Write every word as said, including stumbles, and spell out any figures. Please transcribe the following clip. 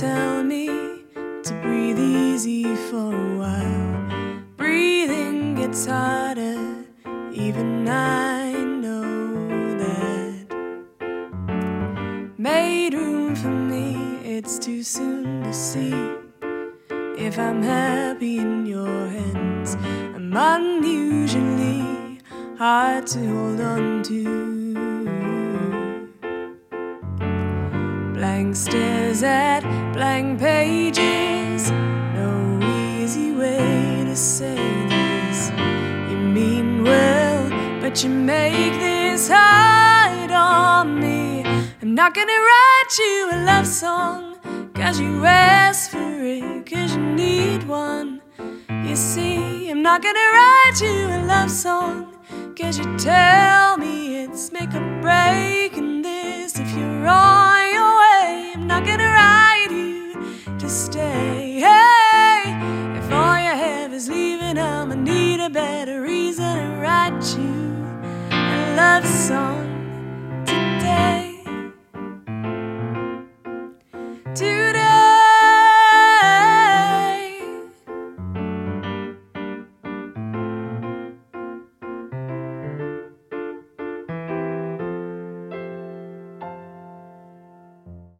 tell me to breathe easy for a while. Breathing gets harder, even I know that. Made room for me, it's too soon to see if I'm happy in your hands. I'm unusually hard to hold on to. Blank stares at blank pages, no easy way to say this. You mean well, but you make this hard on me. I'm not gonna write you a love song, cause you asked for it, cause you need one. You see, I'm not gonna write you a love song, cause you tell me it's make or break in this. If you're on your way, I'm not gonna write you to stay. Hey, if all you have is leaving, I'ma need a better reason to write you a love song.